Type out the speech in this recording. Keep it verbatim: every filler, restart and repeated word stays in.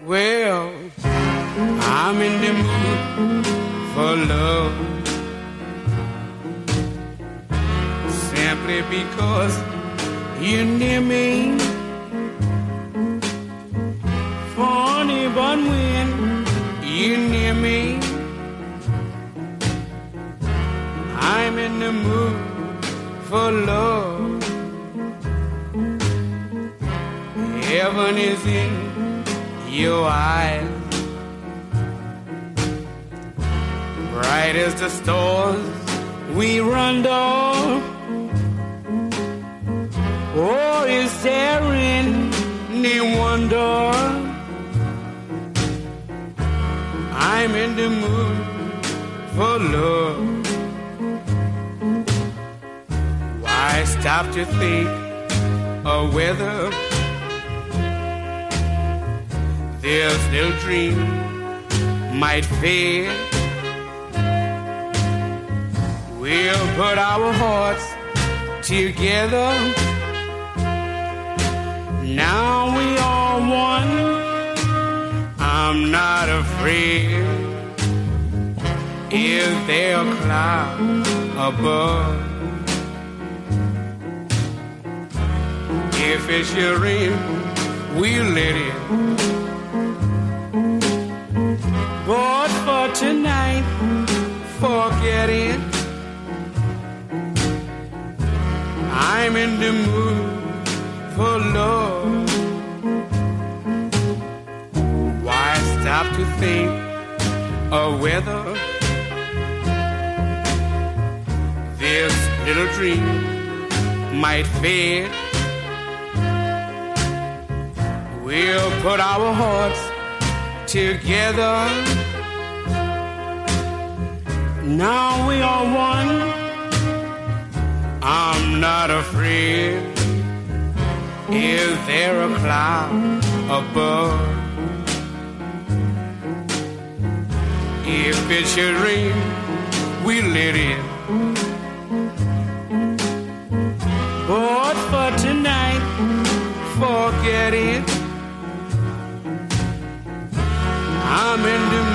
Well, I'm in the mood for love, simply because you're near me. Funny, but when you're near me, I'm in the mood for love. Heaven is in your eyes, bright as the stars we run down. Oh, is there any wonder I'm in the mood for love? Why stop to think of whether this little dream might fade? We'll put our hearts together. Now we are one. I'm not afraid. Is there a cloud above? If it should rain, we'll let it. But for tonight, forget it. I'm in the mood for love. Why stop to think of whether this little dream might fade? We'll put our hearts together. Now we are one. I'm not afraid. Is there a cloud above? If it should rain, we'll let it. But for tonight, forget it. I'm in the